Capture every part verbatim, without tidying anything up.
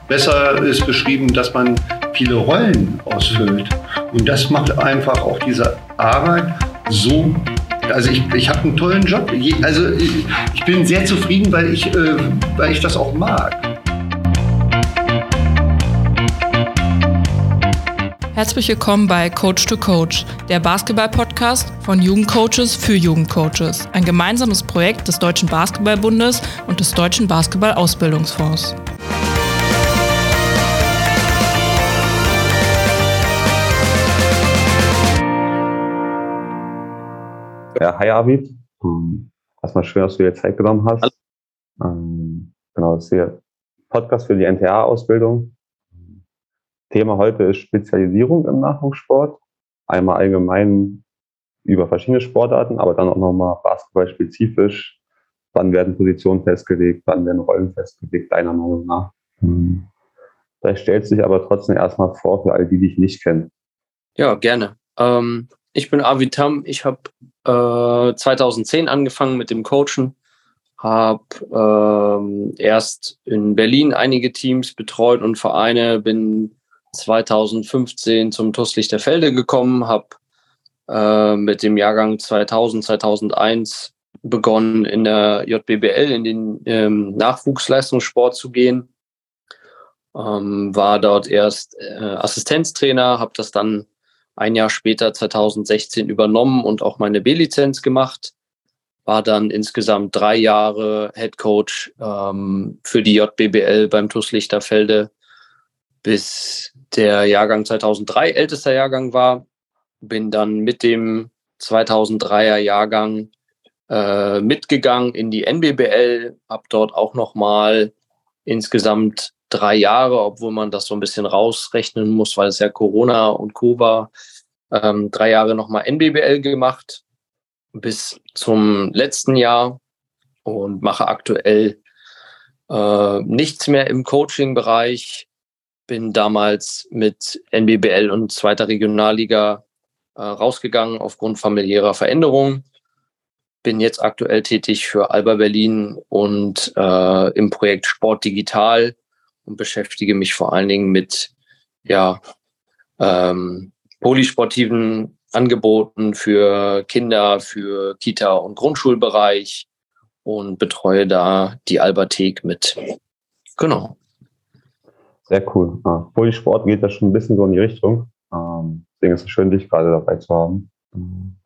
besser ist beschrieben, dass man viele Rollen ausfüllt. Und das macht einfach auch diese Arbeit so. Also ich, ich habe einen tollen Job. Also ich, ich bin sehr zufrieden, weil ich, äh, weil ich das auch mag. Herzlich willkommen bei Coach to Coach, der Basketball-Podcast von Jugendcoaches für Jugendcoaches. Ein gemeinsames Projekt des Deutschen Basketballbundes und des Deutschen Basketball-Ausbildungsfonds. Ja, hi Arvid. Ähm, erstmal schön, dass du dir Zeit genommen hast. Ähm, genau, das ist hier Podcast für die N T A-Ausbildung. Thema heute ist Spezialisierung im Nachwuchssport. Einmal allgemein über verschiedene Sportarten, aber dann auch nochmal basketballspezifisch. Wann werden Positionen festgelegt, wann werden Rollen festgelegt, deiner Meinung nach. Hm. Vielleicht stellst du dich aber trotzdem erstmal vor für all die, die dich nicht kennen. Ja, gerne. Ähm, ich bin Arvid Tam. Ich habe äh, zweitausendzehn angefangen mit dem Coachen. Habe ähm, erst in Berlin einige Teams betreut und Vereine, bin zweitausendfünfzehn zum T U S Lichterfelde gekommen, habe äh, mit dem Jahrgang zweitausend, zweitausendeins begonnen, in der J B B L in den ähm, Nachwuchsleistungssport zu gehen. Ähm, war dort erst äh, Assistenztrainer, habe das dann ein Jahr später, zweitausendsechzehn, übernommen und auch meine B-Lizenz gemacht. War dann insgesamt drei Jahre Head Coach ähm, für die J B B L beim T U S Lichterfelde, bis der Jahrgang zweitausenddrei ältester Jahrgang war. Bin dann mit dem zweitausenddreier Jahrgang äh, mitgegangen in die N B B L, habe dort auch nochmal insgesamt drei Jahre, obwohl man das so ein bisschen rausrechnen muss, weil es ja Corona und Co. war, ähm, drei Jahre nochmal N B B L gemacht bis zum letzten Jahr und mache aktuell äh, nichts mehr im Coaching-Bereich. Bin damals mit N B B L und zweiter Regionalliga äh, rausgegangen aufgrund familiärer Veränderungen. Bin jetzt aktuell tätig für Alba Berlin und äh, im Projekt Sport Digital und beschäftige mich vor allen Dingen mit ja, ähm, polysportiven Angeboten für Kinder, für Kita- und Grundschulbereich und betreue da die Albathek mit. Genau. Sehr cool. Ah, Polysport geht ja schon ein bisschen so in die Richtung. Ähm, deswegen ist es schön, dich gerade dabei zu haben. Ähm,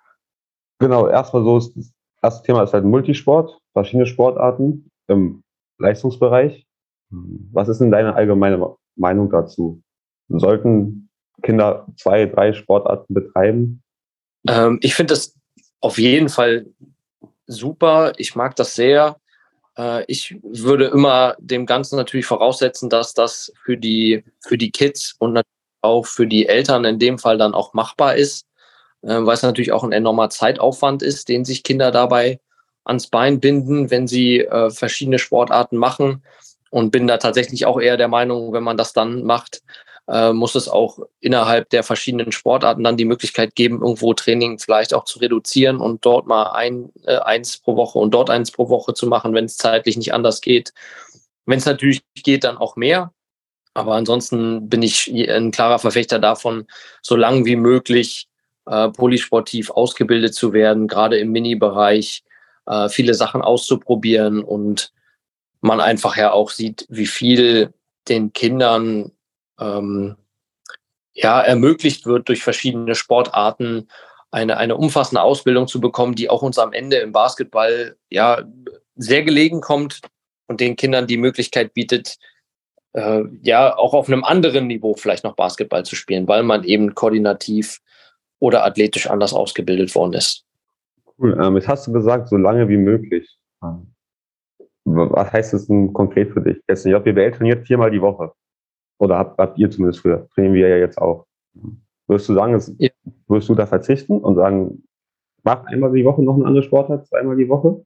genau, erstmal so, ist das erste Thema ist halt Multisport, verschiedene Sportarten im Leistungsbereich. Was ist denn deine allgemeine Meinung dazu? Sollten Kinder zwei, drei Sportarten betreiben? Ähm, ich finde das auf jeden Fall super. Ich mag das sehr. Äh, ich würde immer dem Ganzen natürlich voraussetzen, dass das für die, für die Kids und natürlich auch für die Eltern in dem Fall dann auch machbar ist, äh, weil es natürlich auch ein enormer Zeitaufwand ist, den sich Kinder dabei ans Bein binden, wenn sie äh, verschiedene Sportarten machen. Und bin da tatsächlich auch eher der Meinung, wenn man das dann macht, äh, muss es auch innerhalb der verschiedenen Sportarten dann die Möglichkeit geben, irgendwo Training vielleicht auch zu reduzieren und dort mal ein, äh, eins pro Woche und dort eins pro Woche zu machen, wenn es zeitlich nicht anders geht. Wenn es natürlich geht, dann auch mehr. Aber ansonsten bin ich ein klarer Verfechter davon, so lange wie möglich äh, polysportiv ausgebildet zu werden, gerade im Mini-Bereich, äh, viele Sachen auszuprobieren und man einfach ja auch sieht, wie viel den Kindern ähm, ja, ermöglicht wird, durch verschiedene Sportarten eine, eine umfassende Ausbildung zu bekommen, die auch uns am Ende im Basketball ja sehr gelegen kommt und den Kindern die Möglichkeit bietet, äh, ja auch auf einem anderen Niveau vielleicht noch Basketball zu spielen, weil man eben koordinativ oder athletisch anders ausgebildet worden ist. Cool. Ähm, jetzt hast du gesagt, so lange wie möglich. Ähm, Was heißt das denn konkret für dich? Jetzt die J B B L trainiert viermal die Woche. Oder habt, habt ihr zumindest früher. Trainieren wir ja jetzt auch. Würdest du sagen, es, Ja. würdest du da verzichten und sagen, mach einmal die Woche noch eine andere Sportart, zweimal die Woche?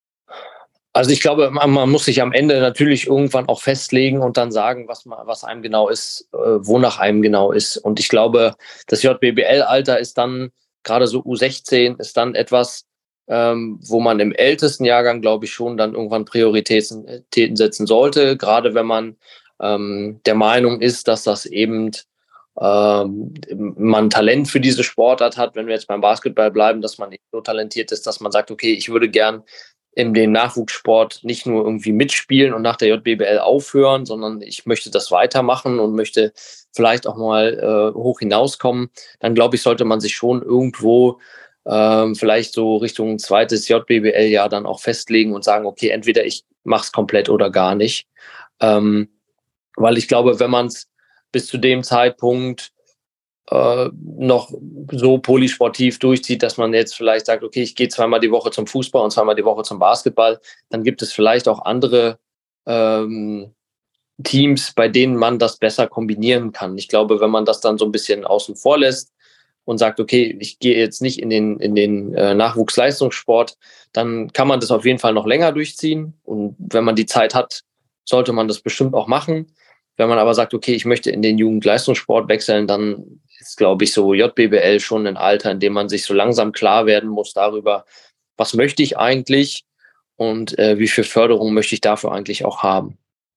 Also ich glaube, man, man muss sich am Ende natürlich irgendwann auch festlegen und dann sagen, was, man, was einem genau ist, äh, wonach einem genau ist. Und ich glaube, das J B B L-Alter ist dann, gerade so U sechzehn, ist dann etwas, ähm, wo man im ältesten Jahrgang, glaube ich, schon dann irgendwann Prioritäten setzen sollte. Gerade wenn man ähm, der Meinung ist, dass das eben ähm, man Talent für diese Sportart hat, wenn wir jetzt beim Basketball bleiben, dass man so talentiert ist, dass man sagt, okay, ich würde gern in dem Nachwuchssport nicht nur irgendwie mitspielen und nach der J B B L aufhören, sondern ich möchte das weitermachen und möchte vielleicht auch mal äh, hoch hinauskommen, dann glaube ich, sollte man sich schon irgendwo ähm, vielleicht so Richtung zweites J B B L-Jahr dann auch festlegen und sagen, okay, entweder ich mache es komplett oder gar nicht. Ähm, weil ich glaube, wenn man es bis zu dem Zeitpunkt äh, noch so polysportiv durchzieht, dass man jetzt vielleicht sagt, okay, ich gehe zweimal die Woche zum Fußball und zweimal die Woche zum Basketball, dann gibt es vielleicht auch andere ähm, Teams, bei denen man das besser kombinieren kann. Ich glaube, wenn man das dann so ein bisschen außen vor lässt und sagt, okay, ich gehe jetzt nicht in den, in den äh, Nachwuchsleistungssport, dann kann man das auf jeden Fall noch länger durchziehen. Und wenn man die Zeit hat, sollte man das bestimmt auch machen. Wenn man aber sagt, okay, ich möchte in den Jugendleistungssport wechseln, dann ist, glaube ich, so J B B L schon ein Alter, in dem man sich so langsam klar werden muss darüber, was möchte ich eigentlich und äh, wie viel Förderung möchte ich dafür eigentlich auch haben.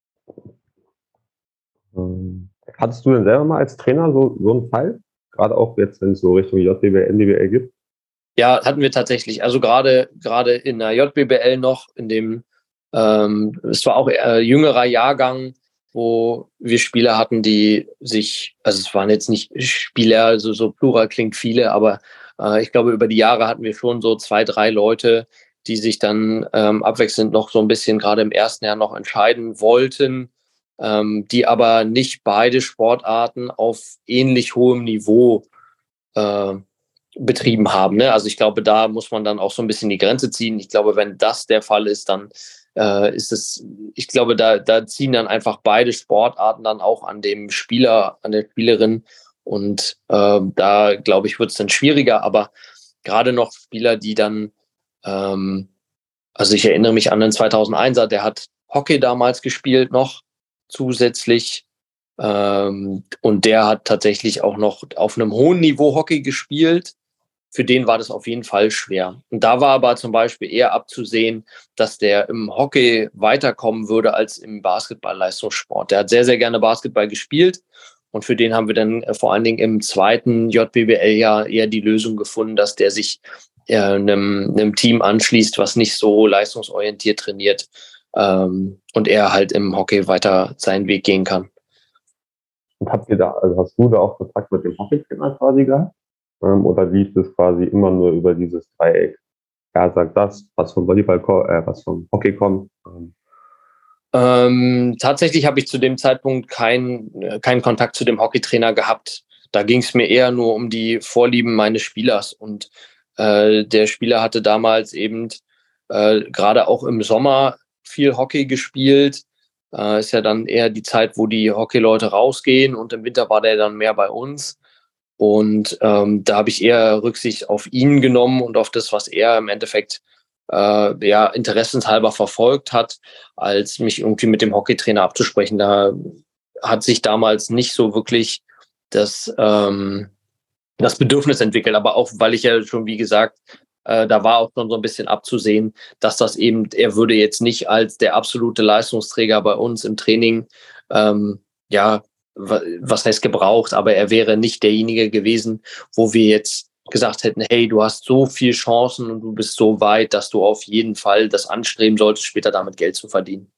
Ähm, hattest du denn selber mal als Trainer so, so einen Fall? Gerade auch jetzt, wenn es so Richtung J B B L, N D B L gibt? Ja, hatten wir tatsächlich. Also gerade gerade in der J B B L noch, in dem, ähm, es war auch äh, jüngerer Jahrgang, wo wir Spieler hatten, die sich, also es waren jetzt nicht Spieler, also so plural klingt viele, aber äh, ich glaube, über die Jahre hatten wir schon so zwei, drei Leute, die sich dann ähm, abwechselnd noch so ein bisschen gerade im ersten Jahr noch entscheiden wollten, ähm, die aber nicht beide Sportarten auf ähnlich hohem Niveau äh, betrieben haben. Ne? Also ich glaube, da muss man dann auch so ein bisschen die Grenze ziehen. Ich glaube, wenn das der Fall ist, dann äh, ist es, ich glaube, da, da ziehen dann einfach beide Sportarten dann auch an dem Spieler, an der Spielerin. Und äh, da, glaube ich, wird es dann schwieriger. Aber gerade noch Spieler, die dann, ähm, also ich erinnere mich an den zweitausendeiner, der hat Hockey damals gespielt noch zusätzlich. Ähm, und der hat tatsächlich auch noch auf einem hohen Niveau Hockey gespielt. Für den war das auf jeden Fall schwer. Und da war aber zum Beispiel eher abzusehen, dass der im Hockey weiterkommen würde als im Basketball-Leistungssport. Der hat sehr, sehr gerne Basketball gespielt. Und für den haben wir dann äh, vor allen Dingen im zweiten J B B L-Jahr eher die Lösung gefunden, dass der sich äh, einem, einem Team anschließt, was nicht so leistungsorientiert trainiert ähm, und er halt im Hockey weiter seinen Weg gehen kann. Und habt ihr da, also hast du da auch Kontakt mit dem Hockeytrainer quasi gehabt? Ähm, oder lief es quasi immer nur über dieses Dreieck? Er sagt das, was vom Volleyball, äh, was vom Hockey kommt. Ähm. Ähm, tatsächlich habe ich zu dem Zeitpunkt keinen keinen Kontakt zu dem Hockeytrainer gehabt. Da ging es mir eher nur um die Vorlieben meines Spielers. Und äh, der Spieler hatte damals eben äh, gerade auch im Sommer viel Hockey gespielt. Äh, ist ja dann eher die Zeit, wo die Hockeyleute rausgehen, und im Winter war der dann mehr bei uns. Und ähm, da habe ich eher Rücksicht auf ihn genommen und auf das, was er im Endeffekt äh, ja, interessenshalber verfolgt hat, als mich irgendwie mit dem Hockeytrainer abzusprechen. Da hat sich damals nicht so wirklich das, ähm, das Bedürfnis entwickelt. Aber auch, weil ich ja schon, wie gesagt, äh, da war auch schon so ein bisschen abzusehen, dass das eben, er würde jetzt nicht als der absolute Leistungsträger bei uns im Training, ähm, ja, was heißt gebraucht, aber er wäre nicht derjenige gewesen, wo wir jetzt gesagt hätten, hey, du hast so viele Chancen und du bist so weit, dass du auf jeden Fall das anstreben solltest, später damit Geld zu verdienen.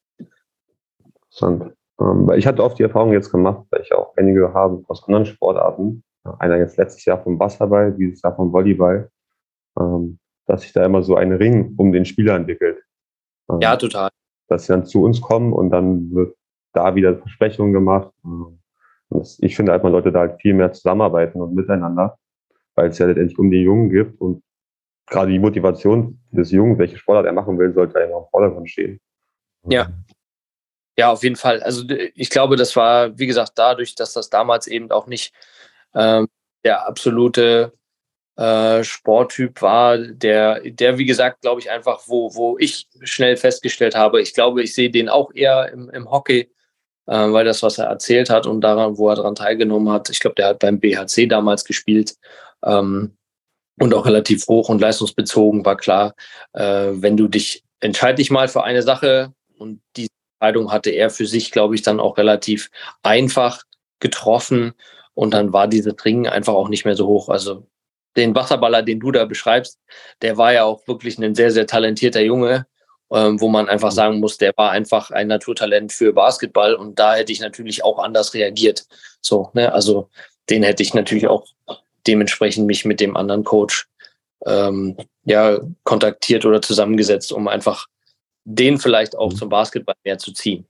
Interessant. Ähm, ich hatte oft die Erfahrung jetzt gemacht, weil ich auch einige habe aus anderen Sportarten. Einer jetzt letztes Jahr vom Basketball, dieses Jahr vom Volleyball, ähm, dass sich da immer so ein Ring um den Spieler entwickelt. Ähm, ja, total. Dass sie dann zu uns kommen und dann wird da wieder Versprechungen gemacht. Und das, ich finde halt, man sollte da halt viel mehr zusammenarbeiten und miteinander, weil es ja letztendlich um die Jungen gibt und gerade die Motivation des Jungen, welche Sportart er machen will, sollte einfach im Vordergrund stehen. Ja. Ja, auf jeden Fall. Also ich glaube, das war, wie gesagt, dadurch, dass das damals eben auch nicht ähm, der absolute äh, Sporttyp war, der, der, wie gesagt, glaube ich, einfach, wo, wo ich schnell festgestellt habe, ich glaube, ich sehe den auch eher im, im Hockey, äh, weil das, was er erzählt hat und daran, wo er daran teilgenommen hat, ich glaube, der hat beim B H C damals gespielt, ähm, und auch relativ hoch und leistungsbezogen, war klar, äh, wenn du dich, entscheid dich mal für eine Sache und die Entscheidung hatte er für sich, glaube ich, dann auch relativ einfach getroffen. Und dann war dieses Ringen einfach auch nicht mehr so hoch. Also den Wasserballer, den du da beschreibst, der war ja auch wirklich ein sehr, sehr talentierter Junge, ähm, wo man einfach sagen muss, der war einfach ein Naturtalent für Basketball. Und da hätte ich natürlich auch anders reagiert. So, ne? Also den hätte ich natürlich auch dementsprechend mich mit dem anderen Coach ähm, ja, kontaktiert oder zusammengesetzt, um einfach den vielleicht auch zum Basketball mehr zu ziehen.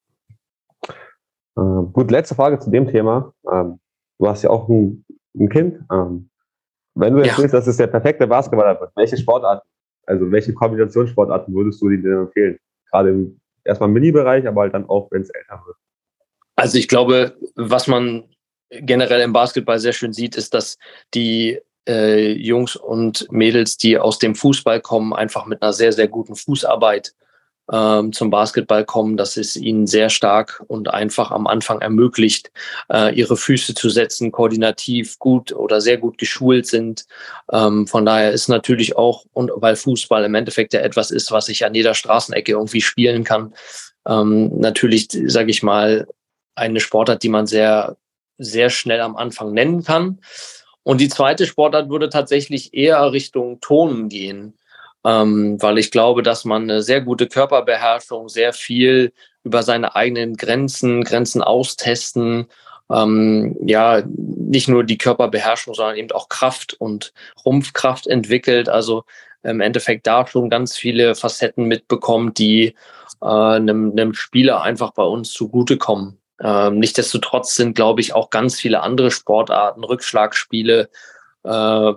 Äh, gut, letzte Frage zu dem Thema. Ähm, du hast ja auch ein, ein Kind. Ähm, wenn du jetzt Ja. willst, dass es der perfekte Basketballer wird, welche Sportarten, also welche Kombinationssportarten würdest du dir empfehlen? Gerade im erstmal im Mini-Bereich, aber halt dann auch, wenn es älter wird. Also ich glaube, was man generell im Basketball sehr schön sieht, ist, dass die äh, Jungs und Mädels, die aus dem Fußball kommen, einfach mit einer sehr, sehr guten Fußarbeit ähm, zum Basketball kommen, dass es ihnen sehr stark und einfach am Anfang ermöglicht, äh, ihre Füße zu setzen, koordinativ gut oder sehr gut geschult sind. Ähm, von daher ist natürlich auch, und weil Fußball im Endeffekt ja etwas ist, was ich an jeder Straßenecke irgendwie spielen kann, ähm, natürlich, sage ich mal, eine Sportart, die man sehr, sehr schnell am Anfang nennen kann. Und die zweite Sportart würde tatsächlich eher Richtung Turnen gehen, ähm, weil ich glaube, dass man eine sehr gute Körperbeherrschung, sehr viel über seine eigenen Grenzen, Grenzen austesten, ähm, ja, nicht nur die Körperbeherrschung, sondern eben auch Kraft und Rumpfkraft entwickelt. Also im Endeffekt da schon ganz viele Facetten mitbekommt, die äh, einem, einem Spieler einfach bei uns zugutekommen. Ähm, nichtsdestotrotz sind, glaube ich, auch ganz viele andere Sportarten, Rückschlagspiele, äh,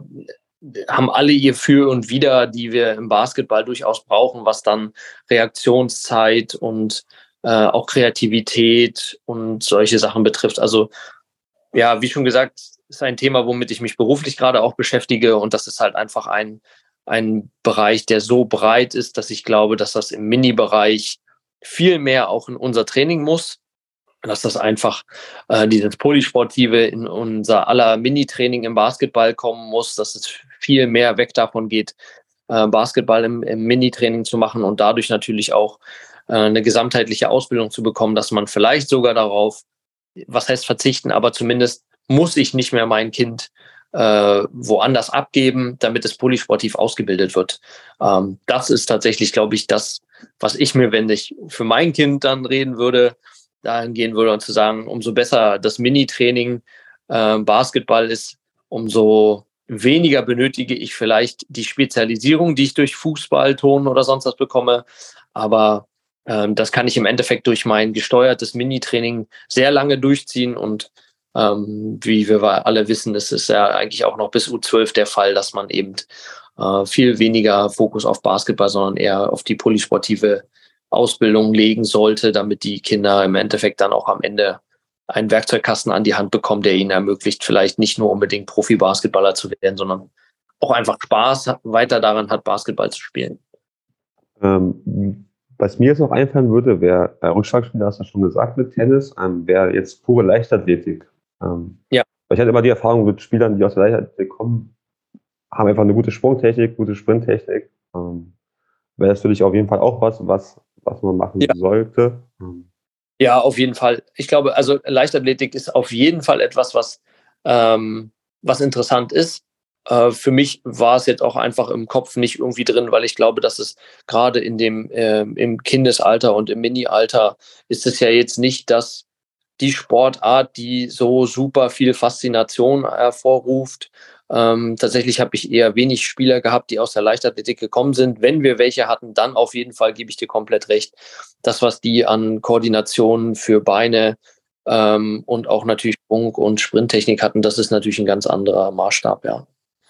haben alle ihr Für und Wider, die wir im Basketball durchaus brauchen, was dann Reaktionszeit und äh, auch Kreativität und solche Sachen betrifft. Also ja, wie schon gesagt, ist ein Thema, womit ich mich beruflich gerade auch beschäftige, und das ist halt einfach ein, ein Bereich, der so breit ist, dass ich glaube, dass das im Mini-Bereich viel mehr auch in unser Training muss. Dass das einfach äh, dieses Polysportive in unser aller Mini-Training im Basketball kommen muss, dass es viel mehr weg davon geht, äh, Basketball im, im Mini-Training zu machen und dadurch natürlich auch äh, eine gesamtheitliche Ausbildung zu bekommen, dass man vielleicht sogar darauf, was heißt verzichten, aber zumindest muss ich nicht mehr mein Kind äh, woanders abgeben, damit es polysportiv ausgebildet wird. Ähm, das ist tatsächlich, glaube ich, das, was ich mir, wenn ich für mein Kind dann reden würde, dahin gehen würde und zu sagen, umso besser das Mini-Training äh, Basketball ist, umso weniger benötige ich vielleicht die Spezialisierung, die ich durch Fußball, Turnen oder sonst was bekomme. Aber ähm, das kann ich im Endeffekt durch mein gesteuertes Mini-Training sehr lange durchziehen. Und ähm, wie wir alle wissen, ist es ja eigentlich auch noch bis U zwölf der Fall, dass man eben äh, viel weniger Fokus auf Basketball, sondern eher auf die polysportive Ausbildung legen sollte, damit die Kinder im Endeffekt dann auch am Ende einen Werkzeugkasten an die Hand bekommen, der ihnen ermöglicht, vielleicht nicht nur unbedingt Profi-Basketballer zu werden, sondern auch einfach Spaß weiter daran hat, Basketball zu spielen. Ähm, was mir jetzt noch einfallen würde, wäre, äh, Rückschlagspieler hast du schon gesagt mit Tennis, ähm, wäre jetzt pure Leichtathletik. Ähm, ja. Ich hatte immer die Erfahrung mit Spielern, die aus der Leichtathletik kommen, haben einfach eine gute Sprungtechnik, gute Sprinttechnik. Ähm, wäre das für dich auf jeden Fall auch was, was was man machen ja. sollte? Ja, auf jeden Fall. Ich glaube, also Leichtathletik ist auf jeden Fall etwas, was, ähm, was interessant ist. Äh, für mich war es jetzt auch einfach im Kopf nicht irgendwie drin, weil ich glaube, dass es gerade in dem äh, im Kindesalter und im Mini-Alter ist es ja jetzt nicht das die Sportart, die so super viel Faszination hervorruft. Ähm, tatsächlich habe ich eher wenig Spieler gehabt, die aus der Leichtathletik gekommen sind. Wenn wir welche hatten, dann auf jeden Fall, gebe ich dir komplett recht. Das, was die an Koordination für Beine ähm, und auch natürlich Sprung- und Sprinttechnik hatten, das ist natürlich ein ganz anderer Maßstab, ja.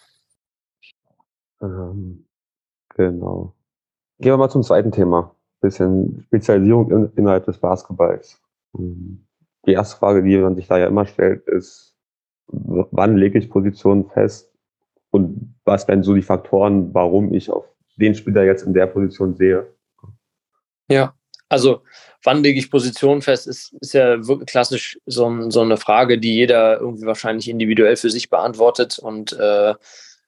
Ähm, genau. Gehen wir mal zum zweiten Thema. Bisschen Spezialisierung in, innerhalb des Basketballs. Die erste Frage, die man sich da ja immer stellt, ist, wann lege ich Positionen fest und was wären so die Faktoren, warum ich auf den Spieler jetzt in der Position sehe? Ja, also wann lege ich Positionen fest, ist, ist ja wirklich klassisch so, so eine Frage, die jeder irgendwie wahrscheinlich individuell für sich beantwortet und äh,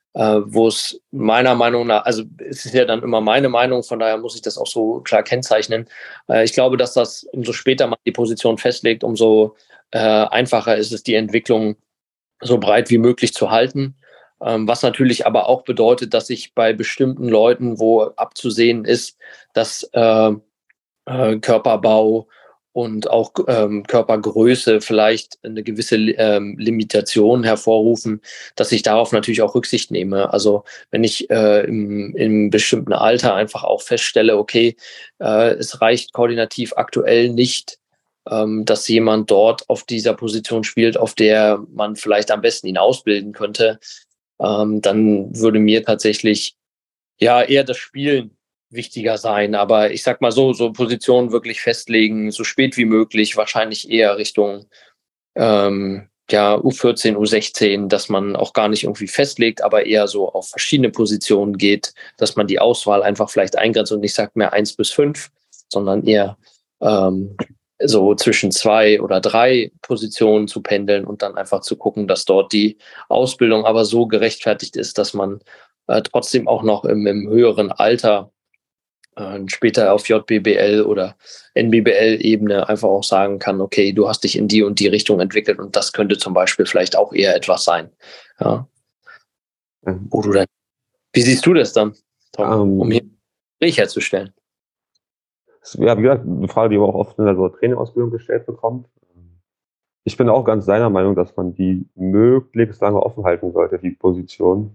äh, wo es meiner Meinung nach, also es ist ja dann immer meine Meinung, von daher muss ich das auch so klar kennzeichnen. Äh, ich glaube, dass das, umso später man die Position festlegt, umso äh, einfacher ist es, die Entwicklung so breit wie möglich zu halten. Ähm, was natürlich aber auch bedeutet, dass ich bei bestimmten Leuten, wo abzusehen ist, dass äh, äh, Körperbau und auch ähm, Körpergröße vielleicht eine gewisse ähm, Limitation hervorrufen, dass ich darauf natürlich auch Rücksicht nehme. Also wenn ich äh, im, im bestimmten Alter einfach auch feststelle, okay, äh, es reicht koordinativ aktuell nicht, ähm, dass jemand dort auf dieser Position spielt, auf der man vielleicht am besten ihn ausbilden könnte, ähm, dann würde mir tatsächlich ja eher das Spielen wichtiger sein. Aber ich sag mal so, so Positionen wirklich festlegen, so spät wie möglich, wahrscheinlich eher Richtung ähm, ja, U vierzehn, U sechzehn, dass man auch gar nicht irgendwie festlegt, aber eher so auf verschiedene Positionen geht, dass man die Auswahl einfach vielleicht eingrenzt und nicht sagt mehr eins bis fünf, sondern eher ähm, so zwischen zwei oder drei Positionen zu pendeln und dann einfach zu gucken, dass dort die Ausbildung aber so gerechtfertigt ist, dass man äh, trotzdem auch noch im, im höheren Alter äh, später auf J B B L oder N B B L-Ebene einfach auch sagen kann, okay, du hast dich in die und die Richtung entwickelt und das könnte zum Beispiel vielleicht auch eher etwas sein. Ja. Mhm. Wo du dann, wie siehst du das dann, Tom, Um, um hier ein Gespräch herzustellen? Ja, wie gesagt, eine Frage, die man auch oft in der so Trainerausbildung gestellt bekommt. Ich bin auch ganz seiner Meinung, dass man die möglichst lange offen halten sollte, die Position.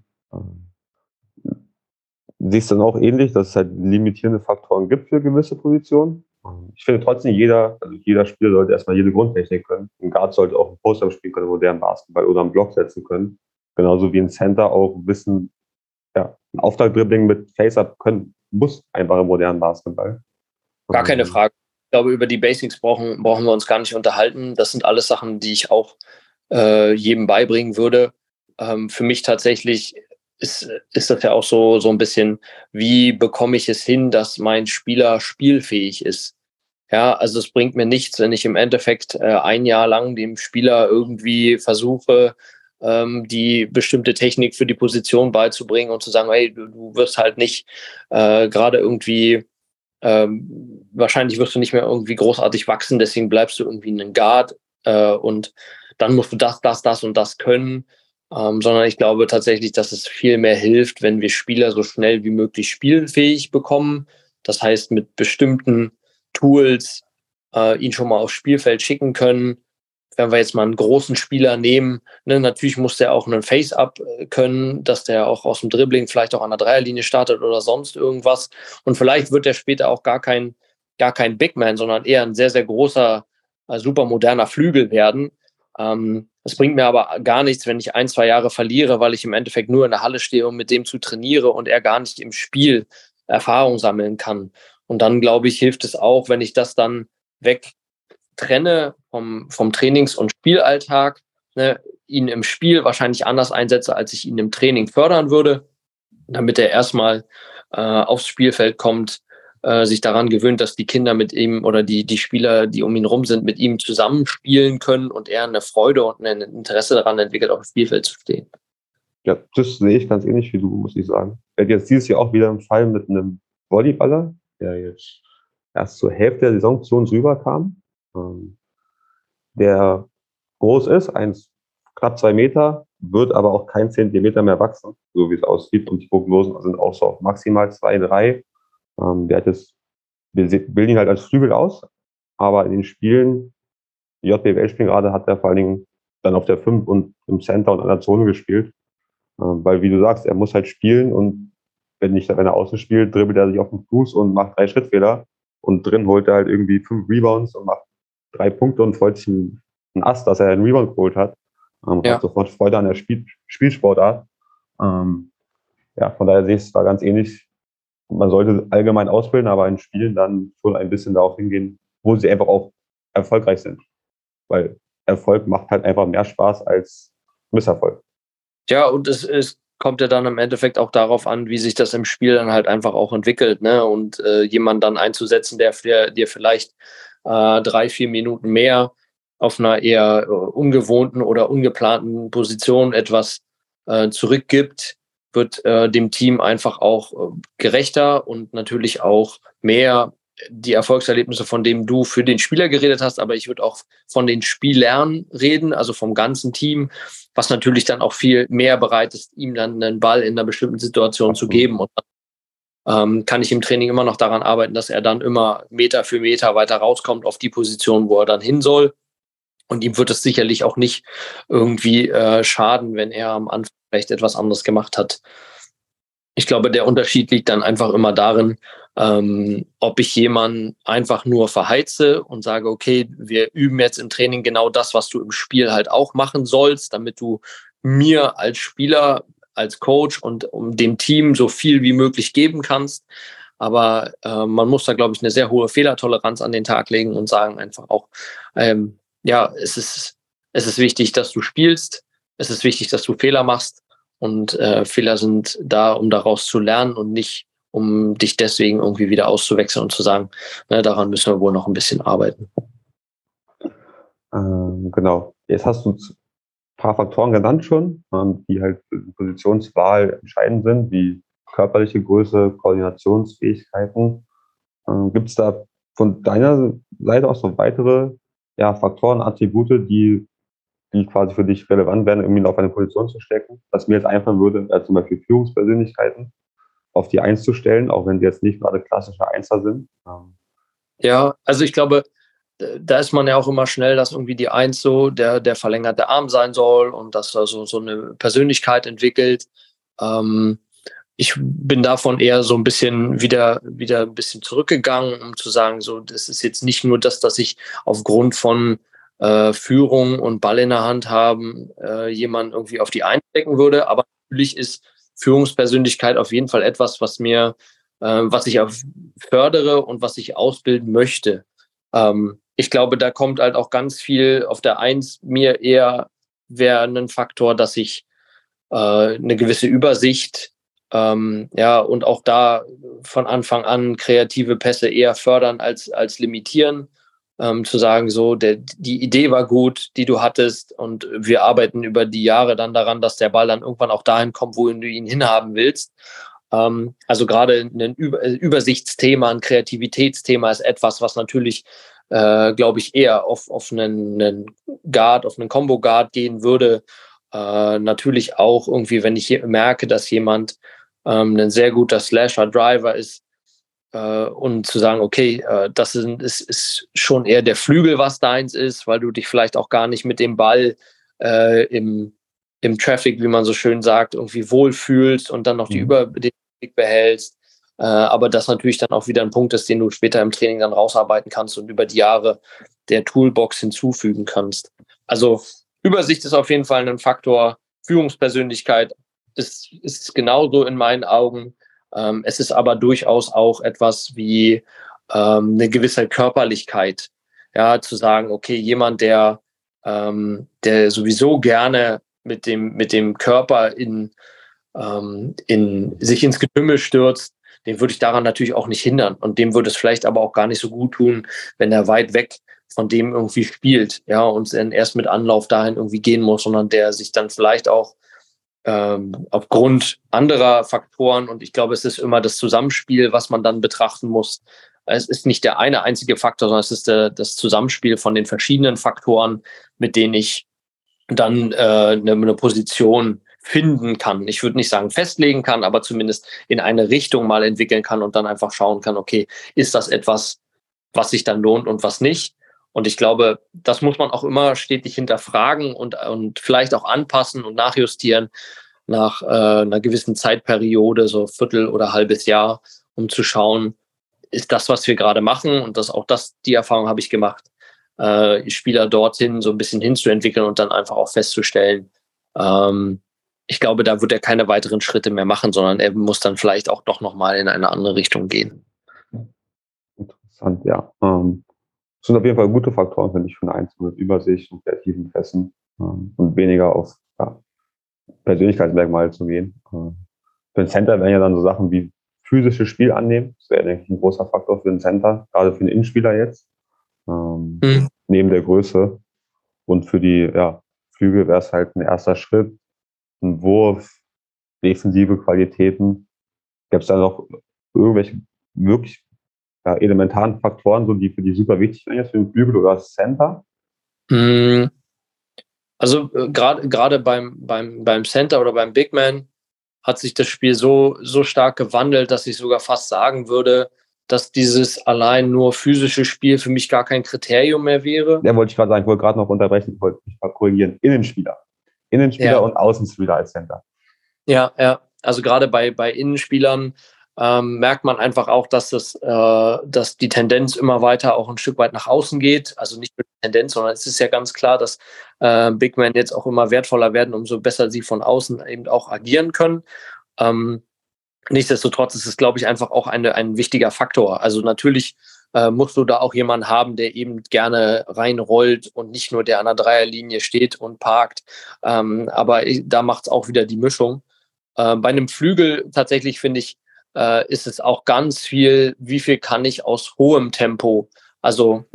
Siehst du dann auch ähnlich, dass es halt limitierende Faktoren gibt für gewisse Positionen? Ich finde trotzdem, jeder, also jeder Spieler sollte erstmal jede Grundtechnik können. Ein Guard sollte auch ein Poster spielen können, modernen Basketball oder einen Block setzen können. Genauso wie ein Center auch wissen, ja, ein Auftrag-Dribbling mit Face-Up können, muss einfach im modernen Basketball. Gar keine Frage. Ich glaube, über die Basics brauchen, brauchen wir uns gar nicht unterhalten. Das sind alles Sachen, die ich auch äh, jedem beibringen würde. Ähm, für mich tatsächlich ist, ist das ja auch so, so ein bisschen, wie bekomme ich es hin, dass mein Spieler spielfähig ist? Ja, also es bringt mir nichts, wenn ich im Endeffekt äh, ein Jahr lang dem Spieler irgendwie versuche, ähm, die bestimmte Technik für die Position beizubringen und zu sagen, hey, du, du wirst halt nicht äh, gerade irgendwie Ähm, wahrscheinlich wirst du nicht mehr irgendwie großartig wachsen, deswegen bleibst du irgendwie ein Guard äh, und dann musst du das, das, das und das können, ähm, sondern ich glaube tatsächlich, dass es viel mehr hilft, wenn wir Spieler so schnell wie möglich spielfähig bekommen. Das heißt, mit bestimmten Tools äh, ihn schon mal aufs Spielfeld schicken können. Wenn wir jetzt mal einen großen Spieler nehmen, ne, natürlich muss der auch einen Face-Up können, dass der auch aus dem Dribbling vielleicht auch an der Dreierlinie startet oder sonst irgendwas. Und vielleicht wird der später auch gar kein, gar kein Big Man, sondern eher ein sehr, sehr großer, äh, super moderner Flügel werden. Ähm, das bringt mir aber gar nichts, wenn ich ein, zwei Jahre verliere, weil ich im Endeffekt nur in der Halle stehe und mit dem zu trainiere und er gar nicht im Spiel Erfahrung sammeln kann. Und dann, glaube ich, hilft es auch, wenn ich das dann weg trenne vom, vom Trainings- und Spielalltag, ne, ihn im Spiel wahrscheinlich anders einsetze, als ich ihn im Training fördern würde, damit er erstmal äh, aufs Spielfeld kommt, äh, sich daran gewöhnt, dass die Kinder mit ihm oder die, die Spieler, die um ihn rum sind, mit ihm zusammenspielen können und er eine Freude und ein Interesse daran entwickelt, auf dem Spielfeld zu stehen. Ja, das sehe ich ganz ähnlich wie du, muss ich sagen. Wir hatten jetzt dieses Jahr auch wieder einen Fall mit einem Volleyballer, der jetzt erst zur Hälfte der Saison zu uns rüberkam, ähm, der groß ist, eins, knapp zwei Meter, wird aber auch kein Zentimeter mehr wachsen, so wie es aussieht. Und die Prognosen sind auch so auf maximal zwei, drei. Ähm, der hat jetzt, wir bilden ihn halt als Flügel aus, aber in den Spielen, die J B B L-Spielen gerade, hat er vor allen Dingen dann auf der fünf und im Center und an der Zone gespielt. Ähm, weil, wie du sagst, er muss halt spielen und wenn nicht, wenn er außen spielt, dribbelt er sich auf den Fuß und macht drei Schrittfehler und drin holt er halt irgendwie fünf Rebounds und macht drei Punkte und freut sich ein, ein Ast, dass er einen Rebound geholt hat. Ähm, ja. Hat sofort Freude an der Spiel, Spielsportart. Ähm, ja, von daher sehe ich es da ganz ähnlich. Man sollte allgemein ausbilden, aber in Spielen dann schon ein bisschen darauf hingehen, wo sie einfach auch erfolgreich sind. Weil Erfolg macht halt einfach mehr Spaß als Misserfolg. Ja, und es, es kommt ja dann im Endeffekt auch darauf an, wie sich das im Spiel dann halt einfach auch entwickelt, ne? Und äh, jemanden dann einzusetzen, der dir, dir vielleicht äh, drei, vier Minuten mehr auf einer eher äh, ungewohnten oder ungeplanten Position etwas äh, zurückgibt, wird äh, dem Team einfach auch äh, gerechter und natürlich auch mehr die Erfolgserlebnisse, von denen du für den Spieler geredet hast, aber ich würde auch von den Spielern reden, also vom ganzen Team, was natürlich dann auch viel mehr bereit ist, ihm dann einen Ball in einer bestimmten Situation zu geben. Und dann ähm, kann ich im Training immer noch daran arbeiten, dass er dann immer Meter für Meter weiter rauskommt auf die Position, wo er dann hin soll. Und ihm wird es sicherlich auch nicht irgendwie äh, schaden, wenn er am Anfang vielleicht etwas anderes gemacht hat. Ich glaube, der Unterschied liegt dann einfach immer darin, ähm, ob ich jemanden einfach nur verheize und sage, okay, wir üben jetzt im Training genau das, was du im Spiel halt auch machen sollst, damit du mir als Spieler, als Coach und um dem Team so viel wie möglich geben kannst. Aber äh, man muss da, glaube ich, eine sehr hohe Fehlertoleranz an den Tag legen und sagen einfach auch, ähm, ja, es ist, es ist wichtig, dass du spielst, es ist wichtig, dass du Fehler machst. Und äh, Fehler sind da, um daraus zu lernen und nicht, um dich deswegen irgendwie wieder auszuwechseln und zu sagen, ne, daran müssen wir wohl noch ein bisschen arbeiten. Ähm, genau. Jetzt hast du ein paar Faktoren genannt schon, ähm, die halt für die Positionswahl entscheidend sind, wie körperliche Größe, Koordinationsfähigkeiten. Ähm, Gibt es da von deiner Seite auch so weitere ja, Faktoren, Attribute, die die quasi für dich relevant wären, irgendwie auf eine Position zu stecken? Was mir jetzt einfallen würde, wäre zum Beispiel Führungspersönlichkeiten auf die Eins zu stellen, auch wenn die jetzt nicht gerade klassische Einser sind. Ja, also ich glaube, da ist man ja auch immer schnell, dass irgendwie die Eins so der, der verlängerte Arm sein soll und dass da so, so eine Persönlichkeit entwickelt. Ähm, ich bin davon eher so ein bisschen wieder, wieder ein bisschen zurückgegangen, um zu sagen, so, das ist jetzt nicht nur das, dass ich aufgrund von Äh, Führung und Ball in der Hand haben, äh, jemanden irgendwie auf die Eins stecken würde. Aber natürlich ist Führungspersönlichkeit auf jeden Fall etwas, was mir, äh, was ich auf, fördere und was ich ausbilden möchte. Ähm, ich glaube, da kommt halt auch ganz viel auf der Eins mir eher wäre ein Faktor, dass ich äh, eine gewisse Übersicht ähm, ja und auch da von Anfang an kreative Pässe eher fördern als als limitieren. Ähm, zu sagen, so, der, die Idee war gut, die du hattest und wir arbeiten über die Jahre dann daran, dass der Ball dann irgendwann auch dahin kommt, wo du ihn hinhaben willst. Ähm, also gerade ein Über- Übersichtsthema, ein Kreativitätsthema ist etwas, was natürlich, äh, glaube ich, eher auf, auf einen, einen Guard, auf einen Combo-Guard gehen würde. Äh, natürlich auch irgendwie, wenn ich merke, dass jemand ähm, ein sehr guter Slasher-Driver ist, und zu sagen, okay, das ist, ist, ist schon eher der Flügel, was deins ist, weil du dich vielleicht auch gar nicht mit dem Ball äh, im, im Traffic, wie man so schön sagt, irgendwie wohlfühlst und dann noch die mhm. Überblick behältst. Äh, aber das natürlich dann auch wieder ein Punkt ist, den du später im Training dann rausarbeiten kannst und über die Jahre der Toolbox hinzufügen kannst. Also Übersicht ist auf jeden Fall ein Faktor. Führungspersönlichkeit ist, ist genauso in meinen Augen. Ähm, es ist aber durchaus auch etwas wie ähm, eine gewisse Körperlichkeit, ja, zu sagen, okay, jemand, der, ähm, der sowieso gerne mit dem, mit dem Körper in, ähm, in, sich ins Getümmel stürzt, den würde ich daran natürlich auch nicht hindern. Und dem würde es vielleicht aber auch gar nicht so gut tun, wenn er weit weg von dem irgendwie spielt, ja, und dann erst mit Anlauf dahin irgendwie gehen muss, sondern der sich dann vielleicht auch Ähm, aufgrund anderer Faktoren, und ich glaube, es ist immer das Zusammenspiel, was man dann betrachten muss. Es ist nicht der eine einzige Faktor, sondern es ist der, das Zusammenspiel von den verschiedenen Faktoren, mit denen ich dann äh, eine, eine Position finden kann. Ich würde nicht sagen festlegen kann, aber zumindest in eine Richtung mal entwickeln kann und dann einfach schauen kann, okay, ist das etwas, was sich dann lohnt und was nicht? Und ich glaube, das muss man auch immer stetig hinterfragen und, und vielleicht auch anpassen und nachjustieren nach äh, einer gewissen Zeitperiode, so Viertel oder halbes Jahr, um zu schauen, ist das, was wir gerade machen, und das auch das, die Erfahrung habe ich gemacht, äh, Spieler dorthin so ein bisschen hinzuentwickeln und dann einfach auch festzustellen, ähm, ich glaube, da wird er keine weiteren Schritte mehr machen, sondern er muss dann vielleicht auch doch nochmal in eine andere Richtung gehen. Interessant, ja. Ähm Das sind auf jeden Fall gute Faktoren, finde ich, für eine Eins mit Übersicht und kreativen Pässen ähm, und weniger auf ja, Persönlichkeitsmerkmale zu gehen. Ähm, für den Center wären ja dann so Sachen wie physisches Spiel annehmen. Das wäre, denke ich, ein großer Faktor für den Center, gerade für den Innenspieler jetzt, ähm, mhm. neben der Größe. Und für die ja, Flügel wäre es halt ein erster Schritt, ein Wurf, defensive Qualitäten. Gab es da noch irgendwelche wirklich ja, elementaren Faktoren, so die für die super wichtig sind jetzt für den Flügel oder das Center? Also äh, gerade gerade beim, beim, beim Center oder beim Big Man hat sich das Spiel so, so stark gewandelt, dass ich sogar fast sagen würde, dass dieses allein nur physische Spiel für mich gar kein Kriterium mehr wäre. Ja, wollte ich gerade sagen, ich wollte gerade noch unterbrechen, ich wollte mich mal korrigieren. Innenspieler. Innenspieler ja. Und Außenspieler als Center. Ja, ja. Also gerade bei, bei Innenspielern ähm, merkt man einfach auch, dass, das, äh, dass die Tendenz immer weiter auch ein Stück weit nach außen geht. Also nicht nur die Tendenz, sondern es ist ja ganz klar, dass äh, Big Men jetzt auch immer wertvoller werden, umso besser sie von außen eben auch agieren können. Ähm, nichtsdestotrotz ist es, glaube ich, einfach auch eine, ein wichtiger Faktor. Also natürlich äh, musst du da auch jemanden haben, der eben gerne reinrollt und nicht nur der an der Dreierlinie steht und parkt. Ähm, aber ich, da macht es auch wieder die Mischung. Äh, bei einem Flügel tatsächlich, finde ich, äh, ist es auch ganz viel, wie viel kann ich aus hohem Tempo. Also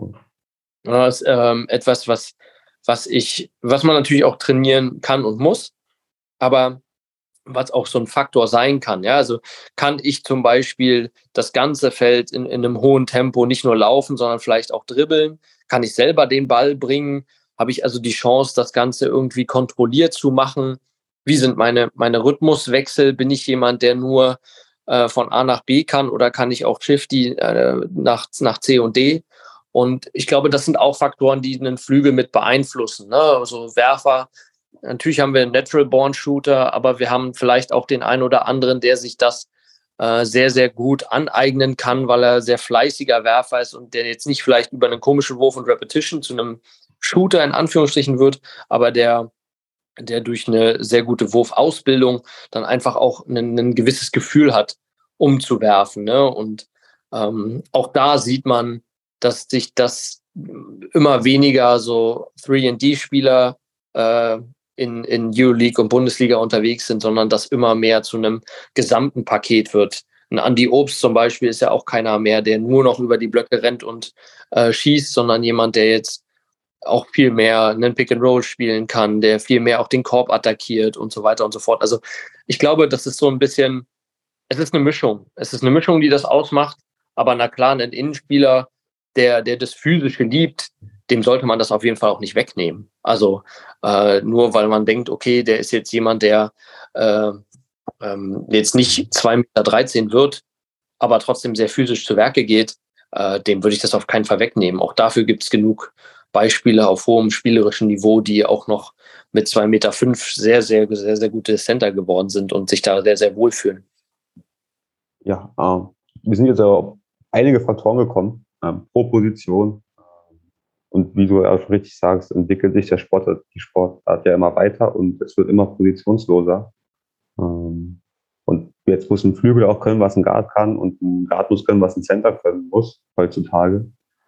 äh, ist, ähm, etwas, was, was ich, was man natürlich auch trainieren kann und muss, aber was auch so ein Faktor sein kann. Ja, also kann ich zum Beispiel das ganze Feld in, in einem hohen Tempo nicht nur laufen, sondern vielleicht auch dribbeln? Kann ich selber den Ball bringen? Habe ich also die Chance, das Ganze irgendwie kontrolliert zu machen? Wie sind meine, meine Rhythmuswechsel? Bin ich jemand, der nur äh, von A nach B kann oder kann ich auch Shifty äh, nach, nach C und D? Und ich glaube, das sind auch Faktoren, die einen Flügel mit beeinflussen. Ne? Also Werfer, natürlich haben wir einen Natural-Born-Shooter, aber wir haben vielleicht auch den einen oder anderen, der sich das äh, sehr, sehr gut aneignen kann, weil er sehr fleißiger Werfer ist und der jetzt nicht vielleicht über einen komischen Wurf und Repetition zu einem Shooter in Anführungsstrichen wird, aber der, der durch eine sehr gute Wurfausbildung dann einfach auch ein, ein gewisses Gefühl hat, um zu werfen. Ne? Und ähm, auch da sieht man, dass sich das immer weniger so drei und D-Spieler äh, in, in Euroleague und Bundesliga unterwegs sind, sondern dass immer mehr zu einem gesamten Paket wird. Ein Andy Obst zum Beispiel ist ja auch keiner mehr, der nur noch über die Blöcke rennt und äh, schießt, sondern jemand, der jetzt auch viel mehr einen Pick and Roll spielen kann, der viel mehr auch den Korb attackiert und so weiter und so fort. Also ich glaube, das ist so ein bisschen, es ist eine Mischung. Es ist eine Mischung, die das ausmacht, aber na klar, ein Innenspieler, der, der das Physische liebt, dem sollte man das auf jeden Fall auch nicht wegnehmen. Also äh, nur weil man denkt, okay, der ist jetzt jemand, der äh, ähm, jetzt nicht zwei Meter dreizehn wird, aber trotzdem sehr physisch zu Werke geht, äh, dem würde ich das auf keinen Fall wegnehmen. Auch dafür gibt es genug Beispiele auf hohem spielerischen Niveau, die auch noch mit zwei Meter fünf sehr, sehr, sehr, sehr gute Center geworden sind und sich da sehr, sehr wohlfühlen. Ja, äh, wir sind jetzt auf einige Faktoren gekommen, äh, pro Position. Und wie du auch richtig sagst, entwickelt sich der Sport, die Sportart ja immer weiter und es wird immer positionsloser. Und jetzt muss ein Flügel auch können, was ein Guard kann, und ein Guard muss können, was ein Center können muss, heutzutage.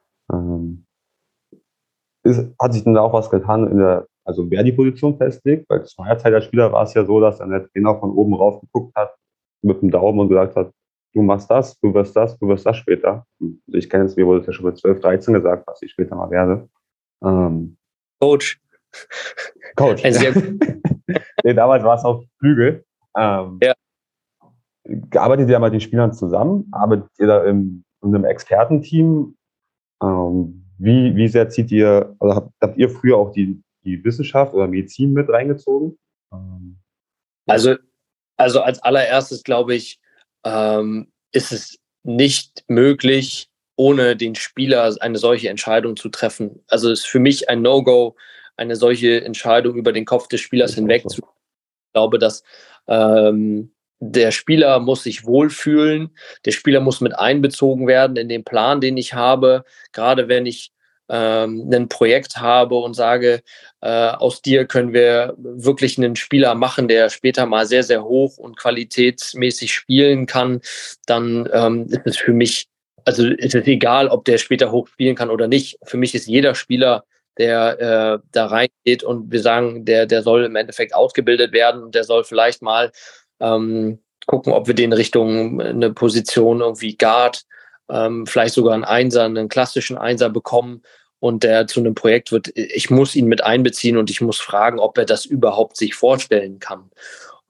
Ist, hat sich denn da auch was getan, in der, also wer die Position festlegt? Weil zu meiner Zeit als Spieler war es ja so, dass dann der Trainer von oben rauf geguckt hat mit dem Daumen und gesagt hat, du machst das, du wirst das, du wirst das später. Also ich kenne es, mir wurde es ja schon mit zwölf, dreizehn gesagt, was ich später mal werde. Ähm, Coach. Coach. Sehr nee, damals war es auf Flügel. Ähm, ja. Arbeitet ihr ja mit den Spielern zusammen? Arbeitet ihr da in, in einem Expertenteam? Ähm, wie, wie sehr zieht ihr, also habt, habt ihr früher auch die, die Wissenschaft oder Medizin mit reingezogen? Ähm, also, also als allererstes glaube ich, ähm, ist es nicht möglich, ohne den Spieler eine solche Entscheidung zu treffen. Also ist für mich ein No-Go, eine solche Entscheidung über den Kopf des Spielers hinweg zu. Ich glaube, dass ähm, der Spieler muss sich wohlfühlen, der Spieler muss mit einbezogen werden in den Plan, den ich habe, gerade wenn ich ähm, ein Projekt habe und sage, äh, aus dir können wir wirklich einen Spieler machen, der später mal sehr, sehr hoch und qualitätsmäßig spielen kann, dann ähm, ist es für mich, also ist es egal, ob der später hoch spielen kann oder nicht. Für mich ist jeder Spieler, der äh, da reingeht und wir sagen, der, der soll im Endeffekt ausgebildet werden und der soll vielleicht mal ähm, gucken, ob wir den Richtung eine Position irgendwie Guard, ähm, vielleicht sogar einen Einser, einen klassischen Einser bekommen und der zu einem Projekt wird. Ich muss ihn mit einbeziehen und ich muss fragen, ob er das überhaupt sich vorstellen kann.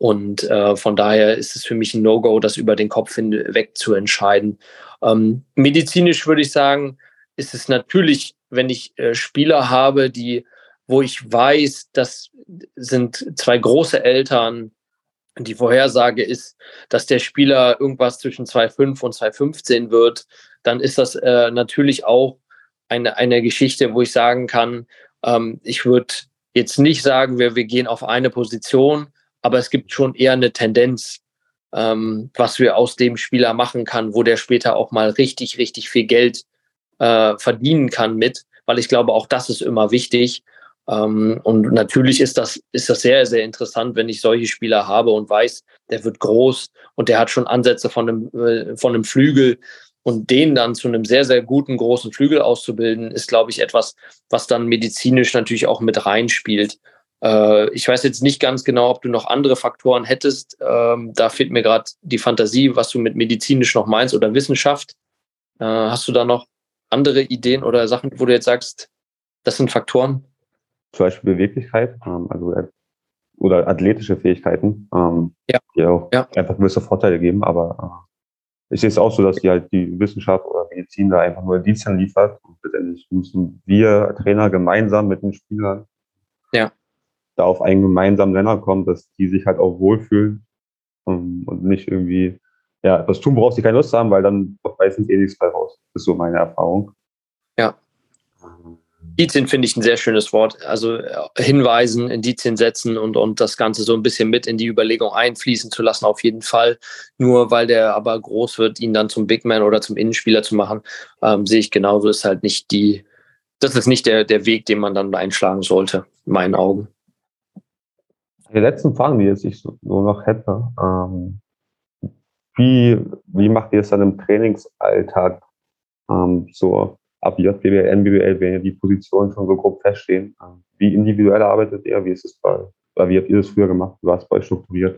Und äh, von daher ist es für mich ein No-Go, das über den Kopf hinweg zu entscheiden. Ähm, medizinisch würde ich sagen, ist es natürlich, wenn ich äh, Spieler habe, die, wo ich weiß, das sind zwei große Eltern, die Vorhersage ist, dass der Spieler irgendwas zwischen zwei Komma fünf und zwei Komma fünfzehn wird, dann ist das äh, natürlich auch eine, eine Geschichte, wo ich sagen kann, ähm, ich würde jetzt nicht sagen, wir, wir gehen auf eine Position, aber es gibt schon eher eine Tendenz, ähm, was wir aus dem Spieler machen kann, wo der später auch mal richtig, richtig viel Geld äh, verdienen kann mit, weil ich glaube, auch das ist immer wichtig. Ähm, und natürlich ist das, ist das sehr, sehr interessant, wenn ich solche Spieler habe und weiß, der wird groß und der hat schon Ansätze von einem, äh, von einem Flügel, und den dann zu einem sehr, sehr guten, großen Flügel auszubilden, ist, glaube ich, etwas, was dann medizinisch natürlich auch mit reinspielt. Äh, ich weiß jetzt nicht ganz genau, ob du noch andere Faktoren hättest. Ähm, da fehlt mir gerade die Fantasie, was du mit medizinisch noch meinst oder Wissenschaft. Äh, hast du da noch andere Ideen oder Sachen, wo du jetzt sagst, das sind Faktoren? Zum Beispiel Beweglichkeit, ähm, also oder athletische Fähigkeiten, ähm, ja. die auch ja. einfach gewisse Vorteile geben, aber äh, ich sehe es auch so, dass die halt die Wissenschaft oder Medizin da einfach nur Indizien liefert. Und letztendlich müssen wir Trainer gemeinsam mit den Spielern ja. da auf einen gemeinsamen Nenner kommen, dass die sich halt auch wohlfühlen um, und nicht irgendwie ja, etwas tun, worauf sie keine Lust haben, weil dann meistens eh nichts bei raus. Das ist so meine Erfahrung. Ja. Indizien finde ich ein sehr schönes Wort. Also hinweisen, Indizien setzen und, und das Ganze so ein bisschen mit in die Überlegung einfließen zu lassen, auf jeden Fall. Nur weil der aber groß wird, ihn dann zum Big Man oder zum Innenspieler zu machen, ähm, sehe ich genauso, ist halt nicht die, das ist nicht der, der Weg, den man dann einschlagen sollte, in meinen Augen. Die letzten Fragen, die jetzt ich so, so noch hätte, ähm, wie, wie macht ihr es dann im Trainingsalltag ähm, so? Ab J B L, N B B L, wenn ja die Positionen schon so grob feststehen. Wie individuell arbeitet ihr? Wie ist es bei, oder wie habt ihr das früher gemacht? Wie war es bei euch strukturiert?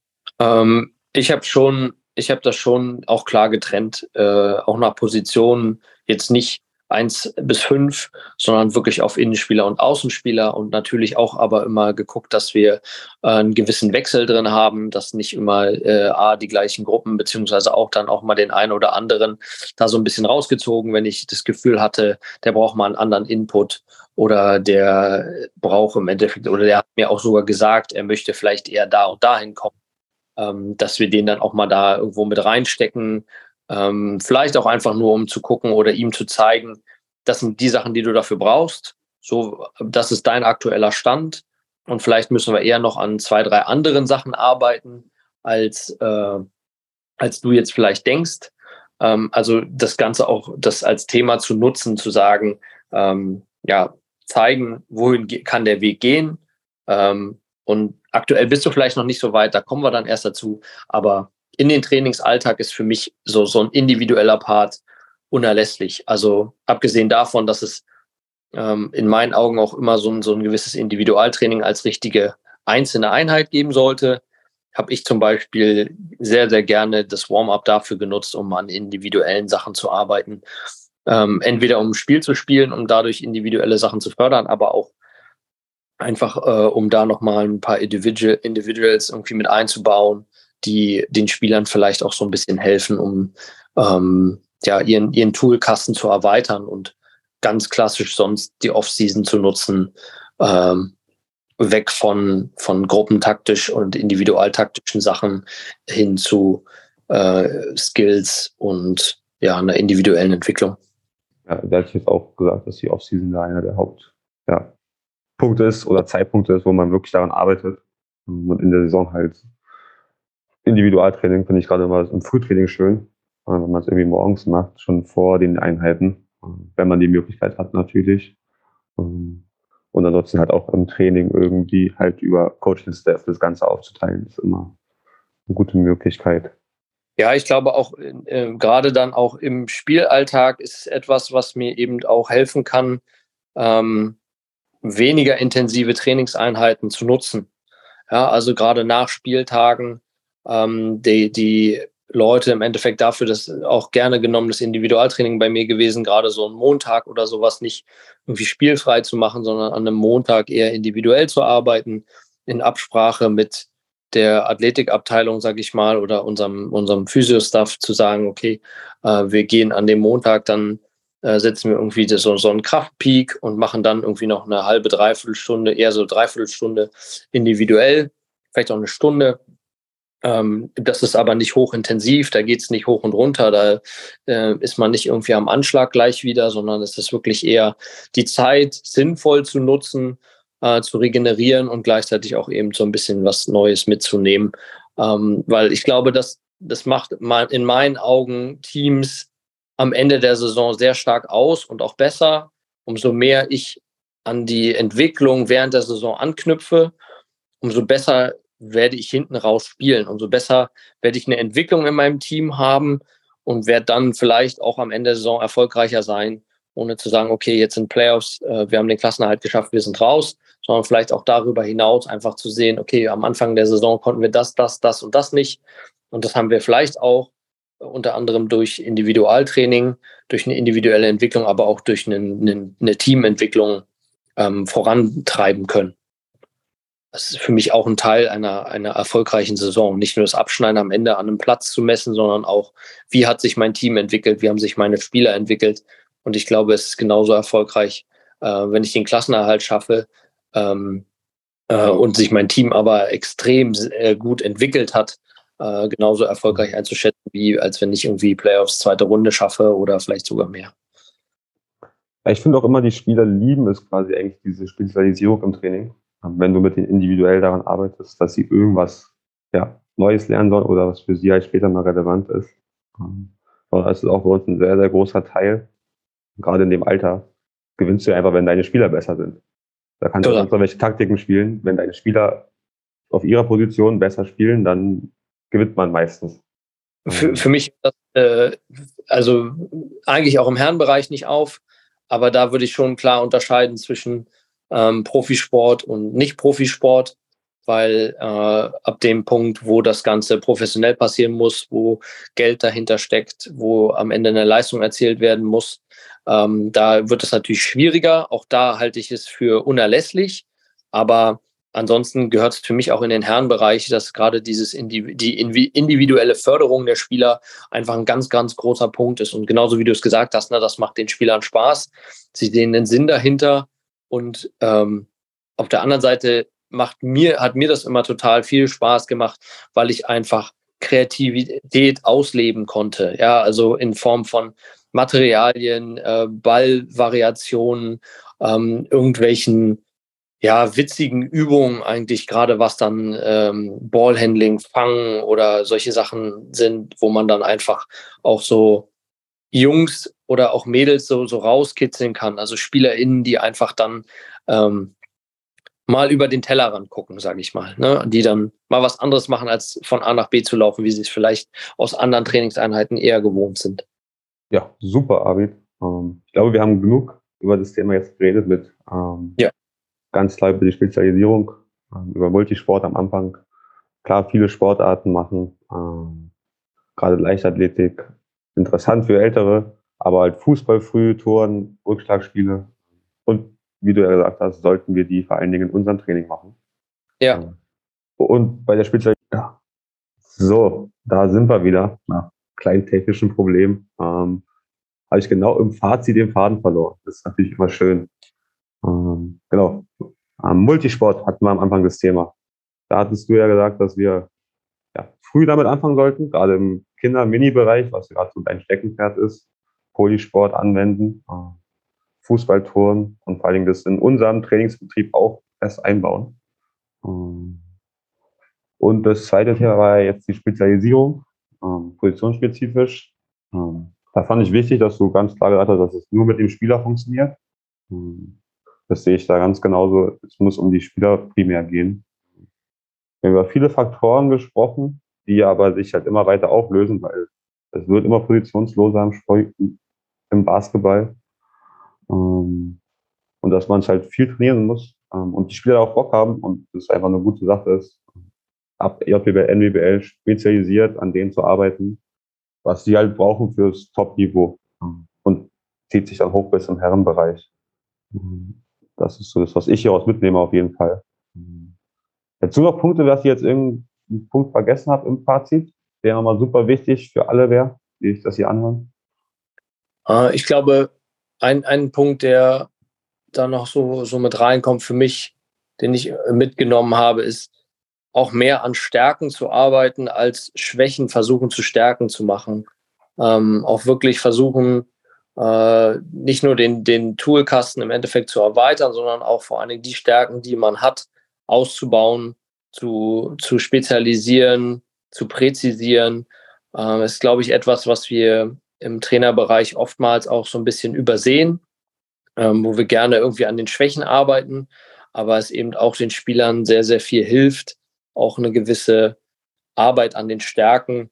Ähm, ich habe schon, ich habe das schon auch klar getrennt, äh, auch nach Positionen, jetzt nicht eins bis fünf, sondern wirklich auf Innenspieler und Außenspieler und natürlich auch aber immer geguckt, dass wir äh, einen gewissen Wechsel drin haben, dass nicht immer äh, A, die gleichen Gruppen, beziehungsweise auch dann auch mal den einen oder anderen da so ein bisschen rausgezogen, wenn ich das Gefühl hatte, der braucht mal einen anderen Input oder der braucht im Endeffekt, oder der hat mir auch sogar gesagt, er möchte vielleicht eher da und dahin kommen, ähm, dass wir den dann auch mal da irgendwo mit reinstecken. Ähm, vielleicht auch einfach nur, um zu gucken oder ihm zu zeigen, das sind die Sachen, die du dafür brauchst. So, das ist dein aktueller Stand. Und vielleicht müssen wir eher noch an zwei, drei anderen Sachen arbeiten, als, äh, als du jetzt vielleicht denkst. Ähm, also das Ganze auch das als Thema zu nutzen, zu sagen, ähm, ja, zeigen, wohin ge- kann der Weg gehen. Ähm, und aktuell bist du vielleicht noch nicht so weit, da kommen wir dann erst dazu. Aber in den Trainingsalltag ist für mich so, so ein individueller Part unerlässlich. Also abgesehen davon, dass es ähm, in meinen Augen auch immer so ein, so ein gewisses Individualtraining als richtige einzelne Einheit geben sollte, habe ich zum Beispiel sehr, sehr gerne das Warm-up dafür genutzt, um an individuellen Sachen zu arbeiten. Ähm, entweder um ein Spiel zu spielen, um dadurch individuelle Sachen zu fördern, aber auch einfach, äh, um da nochmal ein paar Individual, Individuals irgendwie mit einzubauen, die den Spielern vielleicht auch so ein bisschen helfen, um ähm, ja, ihren, ihren Toolkasten zu erweitern und ganz klassisch sonst die Offseason zu nutzen, ähm, weg von, von gruppentaktisch und individualtaktischen Sachen hin zu äh, Skills und ja, einer individuellen Entwicklung. Ja, da hätte ich jetzt auch gesagt, dass die Offseason da einer der Hauptpunkte ja, ist oder Zeitpunkte ist, wo man wirklich daran arbeitet. Und in der Saison halt Individualtraining finde ich gerade immer im Frühtraining schön, wenn man es irgendwie morgens macht, schon vor den Einheiten, wenn man die Möglichkeit hat natürlich. Und ansonsten halt auch im Training irgendwie halt über Coaching-Staff das Ganze aufzuteilen, ist immer eine gute Möglichkeit. Ja, ich glaube auch äh, gerade dann auch im Spielalltag ist es etwas, was mir eben auch helfen kann, ähm, weniger intensive Trainingseinheiten zu nutzen. Ja, also gerade nach Spieltagen, ähm, die, die Leute im Endeffekt dafür, das auch gerne genommenes Individualtraining bei mir gewesen, gerade so einen Montag oder sowas nicht irgendwie spielfrei zu machen, sondern an einem Montag eher individuell zu arbeiten, in Absprache mit der Athletikabteilung, sage ich mal, oder unserem, unserem Physio-Staff zu sagen, okay, äh, wir gehen an dem Montag, dann äh, setzen wir irgendwie so, so einen Kraftpeak und machen dann irgendwie noch eine halbe, dreiviertel eher so dreiviertel individuell, vielleicht auch eine Stunde. Ähm, das ist aber nicht hochintensiv, da geht es nicht hoch und runter, da äh, ist man nicht irgendwie am Anschlag gleich wieder, sondern es ist wirklich eher die Zeit sinnvoll zu nutzen, äh, zu regenerieren und gleichzeitig auch eben so ein bisschen was Neues mitzunehmen. Ähm, weil ich glaube, dass das macht in meinen Augen Teams am Ende der Saison sehr stark aus und auch besser, umso mehr ich an die Entwicklung während der Saison anknüpfe, umso besser werde ich hinten raus spielen. Umso besser werde ich eine Entwicklung in meinem Team haben und werde dann vielleicht auch am Ende der Saison erfolgreicher sein, ohne zu sagen, okay, jetzt sind Playoffs, äh, wir haben den Klassenerhalt geschafft, wir sind raus, sondern vielleicht auch darüber hinaus einfach zu sehen, okay, am Anfang der Saison konnten wir das, das, das und das nicht. Und das haben wir vielleicht auch äh, unter anderem durch Individualtraining, durch eine individuelle Entwicklung, aber auch durch eine, eine, eine Teamentwicklung ähm, vorantreiben können. Das ist für mich auch ein Teil einer, einer erfolgreichen Saison. Nicht nur das Abschneiden am Ende an einem Platz zu messen, sondern auch, wie hat sich mein Team entwickelt, wie haben sich meine Spieler entwickelt. Und ich glaube, es ist genauso erfolgreich, äh, wenn ich den Klassenerhalt schaffe ähm, äh, und sich mein Team aber extrem äh, gut entwickelt hat, äh, genauso erfolgreich einzuschätzen, wie als wenn ich irgendwie Playoffs zweite Runde schaffe oder vielleicht sogar mehr. Ich finde auch immer, die Spieler lieben es quasi eigentlich, diese Spezialisierung im Training. Wenn du mit denen individuell daran arbeitest, dass sie irgendwas ja, Neues lernen sollen oder was für sie halt später mal relevant ist. Das ist auch bei uns ein sehr, sehr großer Teil. Gerade in dem Alter gewinnst du einfach, wenn deine Spieler besser sind. Da kannst du einfach welche Taktiken spielen. Wenn deine Spieler auf ihrer Position besser spielen, dann gewinnt man meistens. Für, für mich, das, äh, also eigentlich auch im Herrenbereich nicht auf, aber da würde ich schon klar unterscheiden zwischen Ähm, Profisport und Nicht-Profisport, weil äh, ab dem Punkt, wo das Ganze professionell passieren muss, wo Geld dahinter steckt, wo am Ende eine Leistung erzielt werden muss, ähm, da wird es natürlich schwieriger. Auch da halte ich es für unerlässlich, aber ansonsten gehört es für mich auch in den Herrenbereich, dass gerade dieses Indiv- die individuelle Förderung der Spieler einfach ein ganz, ganz großer Punkt ist. Und genauso wie du es gesagt hast, ne, das macht den Spielern Spaß. Sie sehen den Sinn dahinter. Und ähm, auf der anderen Seite macht mir, hat mir das immer total viel Spaß gemacht, weil ich einfach Kreativität ausleben konnte. Ja, also in Form von Materialien, äh, Ballvariationen, ähm, irgendwelchen ja, witzigen Übungen eigentlich, gerade was dann ähm, Ballhandling, Fangen oder solche Sachen sind, wo man dann einfach auch so Jungs oder auch Mädels so, so rauskitzeln kann. Also SpielerInnen, die einfach dann ähm, mal über den Tellerrand gucken, sage ich mal. Ne? Die dann mal was anderes machen, als von A nach B zu laufen, wie sie es vielleicht aus anderen Trainingseinheiten eher gewohnt sind. Ja, super, Arvid. Ähm, ich glaube, wir haben genug über das Thema jetzt geredet mit ähm, ja. ganz klar über die Spezialisierung, ähm, über Multisport am Anfang. Klar, viele Sportarten machen, ähm, gerade Leichtathletik, interessant für Ältere, aber halt Fußball früh, Touren, Rückschlagspiele und wie du ja gesagt hast, sollten wir die vor allen Dingen in unserem Training machen. Ja. Und bei der Spezialisierung, ja. So, da sind wir wieder, nach kleinen technischen Problemen, ähm, habe ich genau im Fazit den Faden verloren. Das ist natürlich immer schön. Ähm, genau. Ähm, Multisport hatten wir am Anfang das Thema. Da hattest du ja gesagt, dass wir ja, früh damit anfangen sollten, gerade im Kinder-Mini-Bereich, was gerade so dein Steckenpferd ist, Polysport anwenden, äh, Fußballtouren und vor allen Dingen das in unserem Trainingsbetrieb auch fest einbauen. Ähm, und das zweite Thema war ja jetzt die Spezialisierung, ähm, positionsspezifisch. Ähm, da fand ich wichtig, dass du ganz klar gesagt hast, dass es nur mit dem Spieler funktioniert. Ähm, das sehe ich da ganz genauso. Es muss um die Spieler primär gehen. Wir haben über viele Faktoren gesprochen, die aber sich halt immer weiter auflösen, weil es wird immer positionsloser im, Sport, im Basketball. Ähm, und dass man es halt viel trainieren muss ähm, und die Spieler auch Bock haben und das einfach eine gute Sache ist, ab J B B L, N B B L spezialisiert an denen zu arbeiten, was sie halt brauchen fürs Top-Niveau und zieht sich dann hoch bis im Herrenbereich. Das ist so das, was ich hieraus mitnehme auf jeden Fall. Hättest du noch Punkte, was dir jetzt irgendwie einen Punkt vergessen habe im Fazit, der nochmal super wichtig für alle wäre, die sich das hier anhören? Äh, ich glaube, ein, ein Punkt, der da noch so, so mit reinkommt für mich, den ich mitgenommen habe, ist auch mehr an Stärken zu arbeiten, als Schwächen versuchen zu Stärken zu machen. Ähm, auch wirklich versuchen, äh, nicht nur den, den Toolkasten im Endeffekt zu erweitern, sondern auch vor allen Dingen die Stärken, die man hat, auszubauen, zu, zu spezialisieren, zu präzisieren. Äh, ist, glaube ich, etwas, was wir im Trainerbereich oftmals auch so ein bisschen übersehen, ähm, wo wir gerne irgendwie an den Schwächen arbeiten, aber es eben auch den Spielern sehr, sehr viel hilft, auch eine gewisse Arbeit an den Stärken,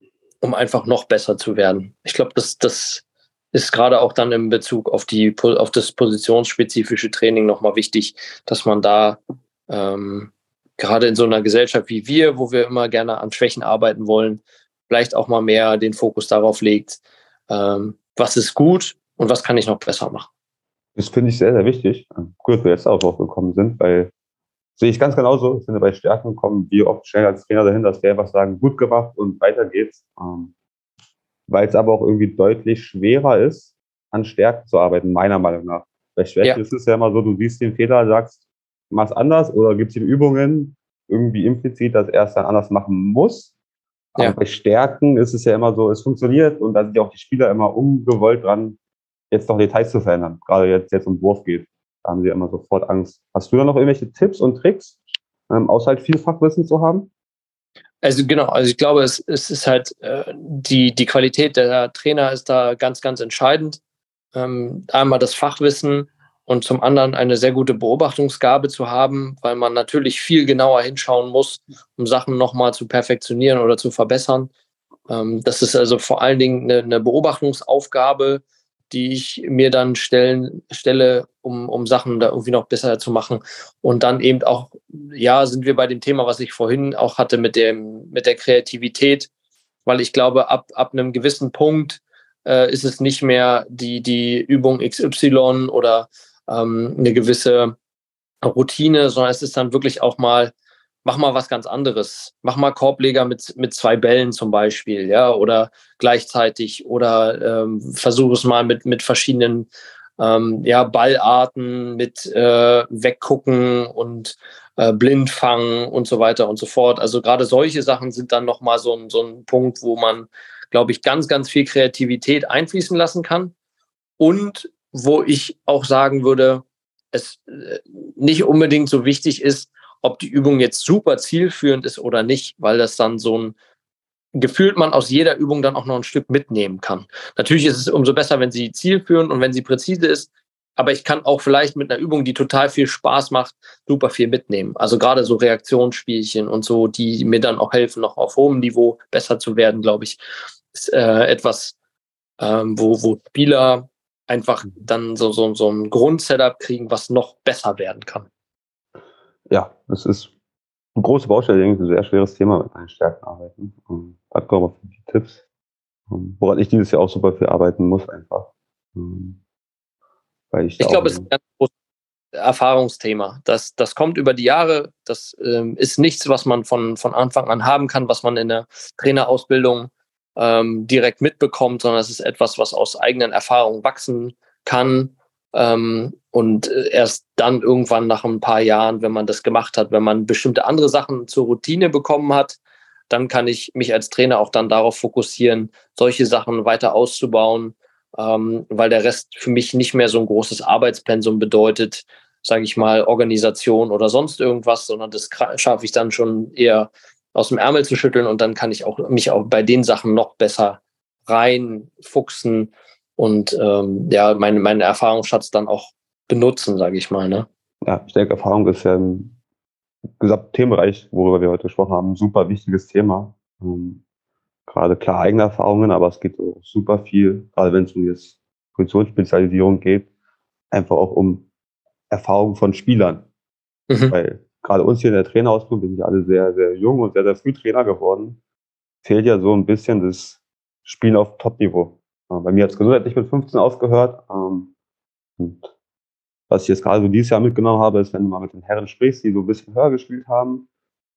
um einfach noch besser zu werden. Ich glaube, das, das ist gerade auch dann in Bezug auf, die, auf das positionsspezifische Training nochmal wichtig, dass man da ähm, gerade in so einer Gesellschaft wie wir, wo wir immer gerne an Schwächen arbeiten wollen, vielleicht auch mal mehr den Fokus darauf legt, ähm, was ist gut und was kann ich noch besser machen. Das finde ich sehr, sehr wichtig. Gut, dass wir jetzt auch drauf gekommen sind, weil sehe ich ganz genauso. Ich finde, bei Stärken kommen wir oft schnell als Trainer dahin, dass wir einfach sagen, gut gemacht und weiter geht's. Ähm, weil es aber auch irgendwie deutlich schwerer ist, an Stärken zu arbeiten, meiner Meinung nach. Bei Schwäche ja. ist es ja immer so, du siehst den Fehler, sagst, mach's anders oder gibst ihm Übungen, irgendwie implizit, dass er es dann anders machen muss. Aber ja. bei Stärken ist es ja immer so, es funktioniert und da sind ja auch die Spieler immer ungewollt dran, jetzt noch Details zu verändern. Gerade jetzt, jetzt um Wurf geht, da haben sie immer sofort Angst. Hast du da noch irgendwelche Tipps und Tricks, ähm, außer halt viel Fachwissen zu haben? Also genau, also ich glaube, es, es ist halt äh, die, die Qualität der Trainer ist da ganz, ganz entscheidend. Ähm, einmal das Fachwissen und zum anderen eine sehr gute Beobachtungsgabe zu haben, weil man natürlich viel genauer hinschauen muss, um Sachen nochmal zu perfektionieren oder zu verbessern. Ähm, das ist also vor allen Dingen eine, eine Beobachtungsaufgabe, die ich mir dann stellen, stelle, um, um Sachen da irgendwie noch besser zu machen. Und dann eben auch, ja, sind wir bei dem Thema, was ich vorhin auch hatte mit dem, mit der Kreativität, weil ich glaube, ab, ab einem gewissen Punkt äh, ist es nicht mehr die, die Übung X Y oder ähm, eine gewisse Routine, sondern es ist dann wirklich auch mal, mach mal was ganz anderes. Mach mal Korbleger mit, mit zwei Bällen zum Beispiel, ja, oder gleichzeitig oder ähm, versuche es mal mit, mit verschiedenen ähm, ja, Ballarten, mit äh, Weggucken und äh, Blindfangen und so weiter und so fort. Also gerade solche Sachen sind dann nochmal so ein, so ein Punkt, wo man, glaube ich, ganz, ganz viel Kreativität einfließen lassen kann und wo ich auch sagen würde, es äh, nicht unbedingt so wichtig ist, ob die Übung jetzt super zielführend ist oder nicht, weil das dann so ein gefühlt man aus jeder Übung dann auch noch ein Stück mitnehmen kann. Natürlich ist es umso besser, wenn sie zielführend und wenn sie präzise ist, aber ich kann auch vielleicht mit einer Übung, die total viel Spaß macht, super viel mitnehmen. Also gerade so Reaktionsspielchen und so, die mir dann auch helfen, noch auf hohem Niveau besser zu werden, glaube ich, ist äh, etwas, ähm, wo, wo Spieler einfach dann so, so, so ein Grundsetup kriegen, was noch besser werden kann. Ja, das ist eine große Baustelle, denke ich, ein sehr schweres Thema mit meinen Stärken arbeiten. Um, hat glaube ich die Tipps, um, woran ich dieses Jahr auch super viel arbeiten muss einfach. Um, weil ich ich glaube, es ist ein ganz großes Erfahrungsthema. Das, das kommt über die Jahre. Das ähm, ist nichts, was man von, von Anfang an haben kann, was man in der Trainerausbildung ähm, direkt mitbekommt, sondern es ist etwas, was aus eigenen Erfahrungen wachsen kann. Ähm, und erst dann irgendwann nach ein paar Jahren, wenn man das gemacht hat, wenn man bestimmte andere Sachen zur Routine bekommen hat, dann kann ich mich als Trainer auch dann darauf fokussieren, solche Sachen weiter auszubauen, ähm, weil der Rest für mich nicht mehr so ein großes Arbeitspensum bedeutet, sage ich mal, Organisation oder sonst irgendwas, sondern das schaffe ich dann schon eher aus dem Ärmel zu schütteln und dann kann ich auch mich auch bei den Sachen noch besser reinfuchsen und ähm, ja, meinen mein Erfahrungsschatz dann auch benutzen, sage ich mal. Ne? Ja, ich denke, Erfahrung ist ja im gesamten Themenbereich, worüber wir heute gesprochen haben, ein super wichtiges Thema. Ähm, gerade klar eigene Erfahrungen, aber es geht auch super viel, gerade wenn es um jetzt Positionsspezialisierung geht, einfach auch um Erfahrung von Spielern. Mhm. Weil gerade uns hier in der Trainerausbildung, wir sind ja alle sehr, sehr jung und sehr, sehr früh Trainer geworden, fehlt ja so ein bisschen das Spielen auf Top-Niveau. Bei mir hat es gesundheitlich mit fünfzehn aufgehört. Ähm, und was ich jetzt gerade so dieses Jahr mitgenommen habe, ist, wenn du mal mit den Herren sprichst, die so ein bisschen höher gespielt haben,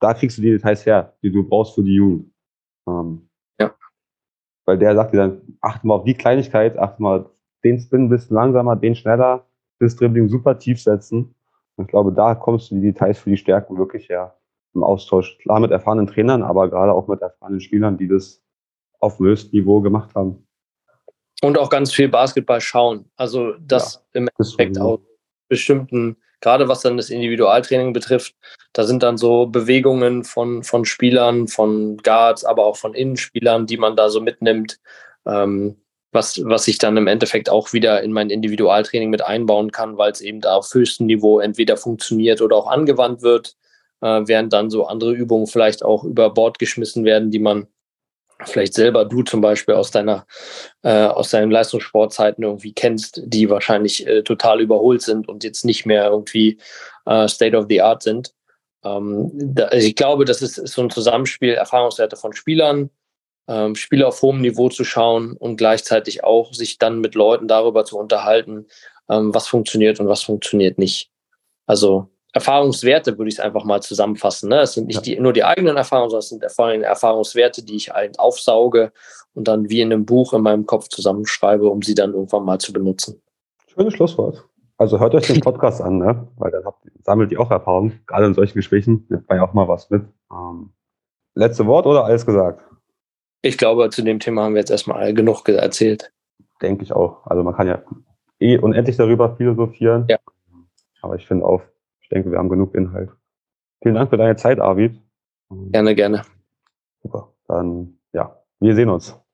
da kriegst du die Details her, die du brauchst für die Jugend. Ähm, ja. Weil der sagt dir dann, achte mal auf die Kleinigkeit, achte mal den Spin ein bisschen langsamer, den schneller, das Dribbling super tief setzen. Und ich glaube, da kommst du die Details für die Stärken wirklich her. Im Austausch. Klar mit erfahrenen Trainern, aber gerade auch mit erfahrenen Spielern, die das auf dem höchsten Niveau gemacht haben. Und auch ganz viel Basketball schauen. Also das ja, im Endeffekt auch bestimmten, gerade was dann das Individualtraining betrifft, da sind dann so Bewegungen von, von Spielern, von Guards, aber auch von Innenspielern, die man da so mitnimmt, ähm, was, was ich dann im Endeffekt auch wieder in mein Individualtraining mit einbauen kann, weil es eben da auf höchstem Niveau entweder funktioniert oder auch angewandt wird, äh, während dann so andere Übungen vielleicht auch über Bord geschmissen werden, die man vielleicht selber du zum Beispiel aus deiner äh, aus deinen Leistungssportzeiten irgendwie kennst, die wahrscheinlich äh, total überholt sind und jetzt nicht mehr irgendwie äh, State of the Art sind. Ähm, da, also ich glaube, das ist, ist so ein Zusammenspiel, Erfahrungswerte von Spielern, ähm, Spieler auf hohem Niveau zu schauen und gleichzeitig auch sich dann mit Leuten darüber zu unterhalten, ähm, was funktioniert und was funktioniert nicht. Also Erfahrungswerte würde ich es einfach mal zusammenfassen. Ne? Es sind nicht die, nur die eigenen Erfahrungen, sondern es sind vor allem Erfahrungswerte, die ich halt aufsauge und dann wie in einem Buch in meinem Kopf zusammenschreibe, um sie dann irgendwann mal zu benutzen. Schönes Schlusswort. Also hört euch den Podcast an, ne? Weil dann habt, sammelt ihr auch Erfahrung, gerade in solchen Gesprächen, nimmt man ja auch mal was mit. Ähm, letzte Wort oder alles gesagt? Ich glaube, zu dem Thema haben wir jetzt erstmal genug erzählt. Denke ich auch. Also man kann ja eh unendlich darüber philosophieren. Ja. Aber ich finde auch, ich denke, wir haben genug Inhalt. Vielen Dank für deine Zeit, Arvid. Gerne, gerne. Super. Dann, ja, wir sehen uns.